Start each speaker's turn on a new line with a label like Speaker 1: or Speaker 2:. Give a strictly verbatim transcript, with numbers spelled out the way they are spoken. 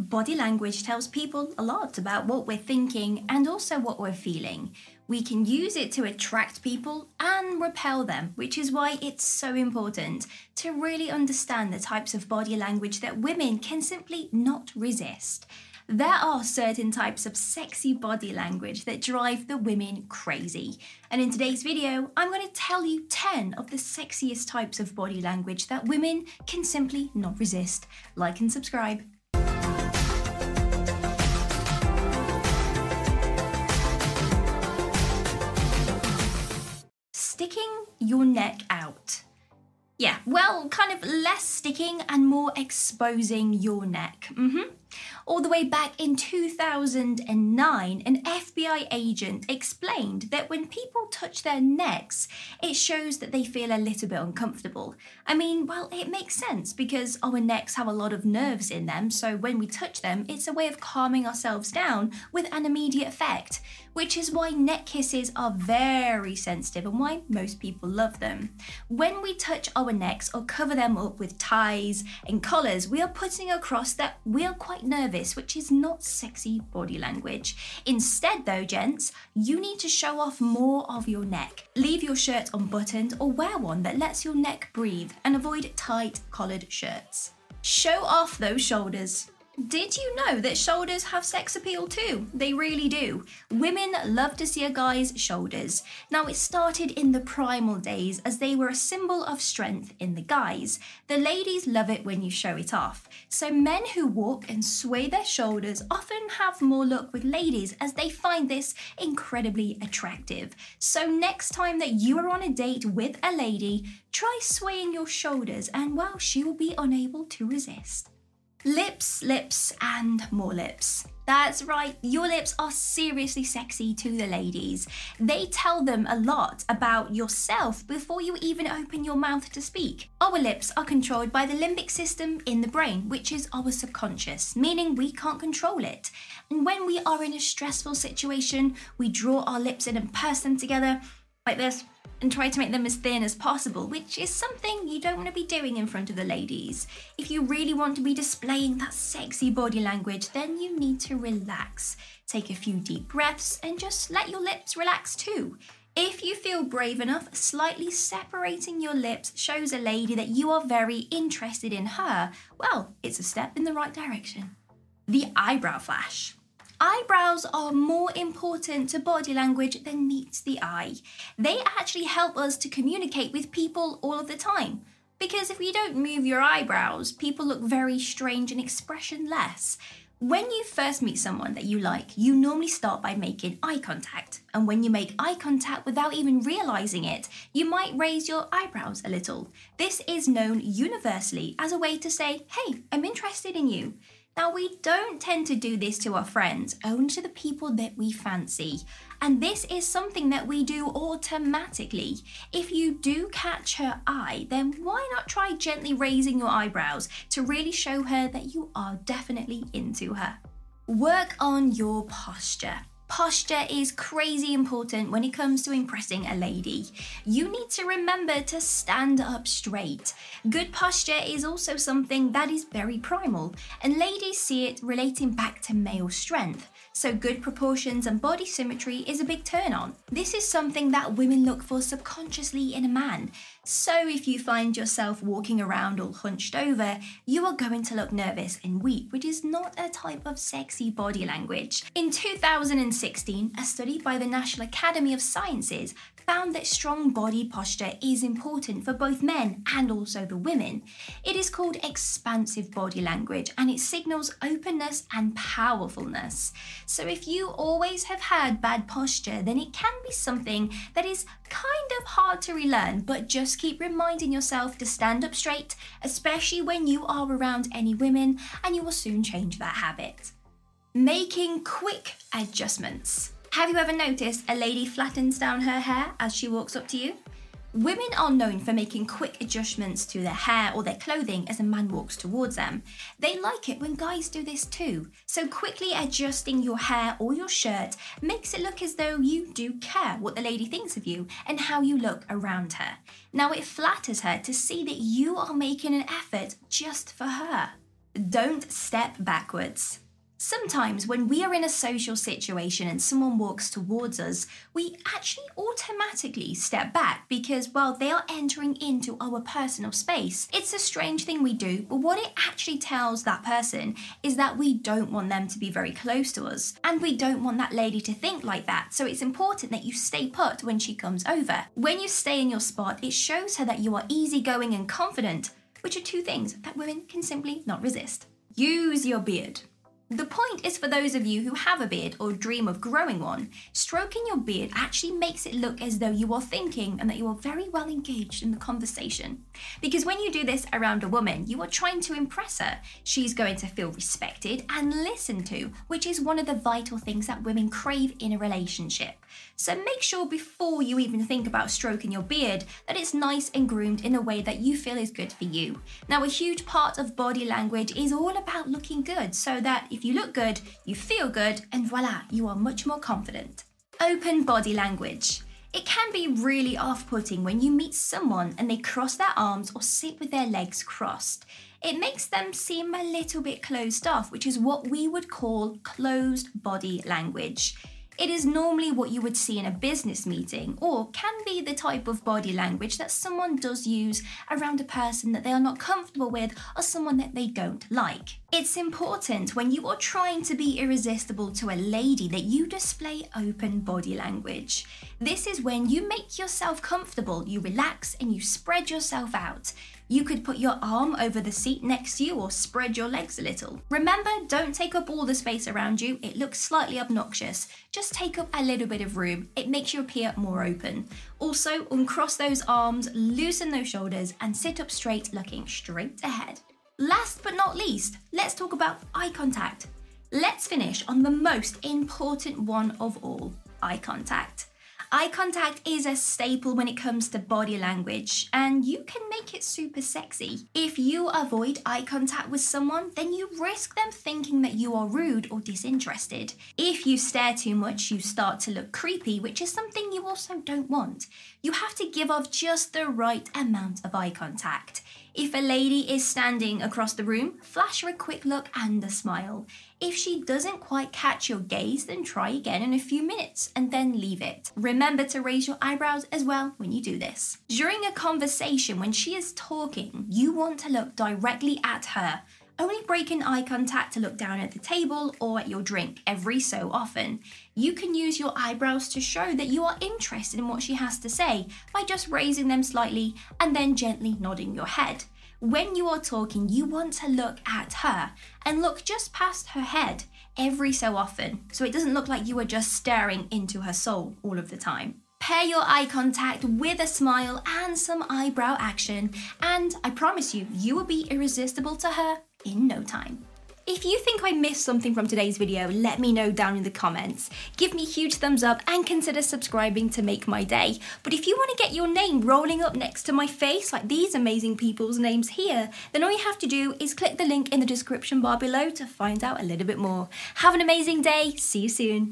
Speaker 1: Body language tells people a lot about what we're thinking and also what we're feeling. We can use it to attract people and repel them, which is why it's so important to really understand the types of body language that women can simply not resist. There are certain types of sexy body language that drive the women crazy. And in today's video, I'm going to tell you ten of the sexiest types of body language that women can simply not resist. Like and subscribe. Sticking your neck out. Yeah, well, kind of less sticking and more exposing your neck. Mm-hmm. All the way back in two thousand nine, an F B I agent explained that when people touch their necks, it shows that they feel a little bit uncomfortable. I mean, well, it makes sense because our necks have a lot of nerves in them, so when we touch them, it's a way of calming ourselves down with an immediate effect, which is why neck kisses are very sensitive and why most people love them. When we touch our necks or cover them up with ties and collars, we are putting across that we are quite nervous, which is not sexy body language. Instead though, gents, you need to show off more of your neck. Leave your shirt unbuttoned or wear one that lets your neck breathe and avoid tight collared shirts. Show off those shoulders. Did you know that shoulders have sex appeal too? They really do. Women love to see a guy's shoulders. Now, it started in the primal days as they were a symbol of strength in the guys. The ladies love it when you show it off. So men who walk and sway their shoulders often have more luck with ladies as they find this incredibly attractive. So next time that you are on a date with a lady, try swaying your shoulders and well, she will be unable to resist. Lips, lips, and more lips. That's right, your lips are seriously sexy to the ladies. They tell them a lot about yourself before you even open your mouth to speak. Our lips are controlled by the limbic system in the brain, which is our subconscious, meaning we can't control it. And when we are in a stressful situation, we draw our lips in and purse them together like this, and try to make them as thin as possible, which is something you don't want to be doing in front of the ladies. If you really want to be displaying that sexy body language, then you need to relax. Take a few deep breaths and just let your lips relax too. If you feel brave enough, slightly separating your lips shows a lady that you are very interested in her. Well, it's a step in the right direction. The eyebrow flash. Eyebrows are more important to body language than meets the eye. They actually help us to communicate with people all of the time. Because if you don't move your eyebrows, people look very strange and expressionless. When you first meet someone that you like, you normally start by making eye contact. And when you make eye contact without even realizing it, you might raise your eyebrows a little. This is known universally as a way to say, hey, I'm interested in you. Now, we don't tend to do this to our friends, only to the people that we fancy. And this is something that we do automatically. If you do catch her eye, then why not try gently raising your eyebrows to really show her that you are definitely into her? Work on your posture. Posture is crazy important when it comes to impressing a lady. You need to remember to stand up straight. Good posture is also something that is very primal, and ladies see it relating back to male strength. So good proportions and body symmetry is a big turn on. This is something that women look for subconsciously in a man. So if you find yourself walking around all hunched over, you are going to look nervous and weak, which is not a type of sexy body language. In two thousand sixteen, a study by the National Academy of Sciences found that strong body posture is important for both men and also the women. It is called expansive body language and it signals openness and powerfulness. So if you always have had bad posture, then it can be something that is kind of hard to relearn, but just keep reminding yourself to stand up straight, especially when you are around any women, and you will soon change that habit. Making quick adjustments. Have you ever noticed a lady flattens down her hair as she walks up to you? Women are known for making quick adjustments to their hair or their clothing as a man walks towards them. They like it when guys do this too. So quickly adjusting your hair or your shirt makes it look as though you do care what the lady thinks of you and how you look around her. Now it flatters her to see that you are making an effort just for her. Don't step backwards. Sometimes when we are in a social situation and someone walks towards us, we actually automatically step back because, well, they are entering into our personal space. It's a strange thing we do, but what it actually tells that person is that we don't want them to be very close to us, and we don't want that lady to think like that. So it's important that you stay put when she comes over. When you stay in your spot, it shows her that you are easygoing and confident, which are two things that women can simply not resist. Use your beard. The point is for those of you who have a beard or dream of growing one, stroking your beard actually makes it look as though you are thinking and that you are very well engaged in the conversation. Because when you do this around a woman, you are trying to impress her. She's going to feel respected and listened to, which is one of the vital things that women crave in a relationship. So make sure before you even think about stroking your beard that it's nice and groomed in a way that you feel is good for you. Now, a huge part of body language is all about looking good, so that if you look good, you feel good, and voila, you are much more confident. Open body language. It can be really off-putting when you meet someone and they cross their arms or sit with their legs crossed. It makes them seem a little bit closed off, which is what we would call closed body language. It is normally what you would see in a business meeting, or can be the type of body language that someone does use around a person that they are not comfortable with or someone that they don't like. It's important when you are trying to be irresistible to a lady that you display open body language. This is when you make yourself comfortable, you relax and you spread yourself out. You could put your arm over the seat next to you or spread your legs a little. Remember, don't take up all the space around you. It looks slightly obnoxious. Just take up a little bit of room. It makes you appear more open. Also, uncross those arms, loosen those shoulders, and sit up straight, looking straight ahead. Last but not least, let's talk about eye contact. Let's finish on the most important one of all, eye contact. Eye contact is a staple when it comes to body language, and you can make it super sexy. If you avoid eye contact with someone, then you risk them thinking that you are rude or disinterested. If you stare too much, you start to look creepy, which is something you also don't want. You have to give off just the right amount of eye contact. If a lady is standing across the room, flash her a quick look and a smile. If she doesn't quite catch your gaze, then try again in a few minutes and then leave it. Remember to raise your eyebrows as well when you do this. During a conversation, when she is talking, you want to look directly at her. Only breaking eye contact to look down at the table or at your drink every so often. You can use your eyebrows to show that you are interested in what she has to say by just raising them slightly and then gently nodding your head. When you are talking, you want to look at her and look just past her head every so often, so it doesn't look like you are just staring into her soul all of the time. Pair your eye contact with a smile and some eyebrow action, and I promise you, you will be irresistible to her in no time. If you think I missed something from today's video, let me know down in the comments. Give me a huge thumbs up and consider subscribing to make my day. But if you want to get your name rolling up next to my face, like these amazing people's names here, then all you have to do is click the link in the description bar below to find out a little bit more. Have an amazing day. See you soon.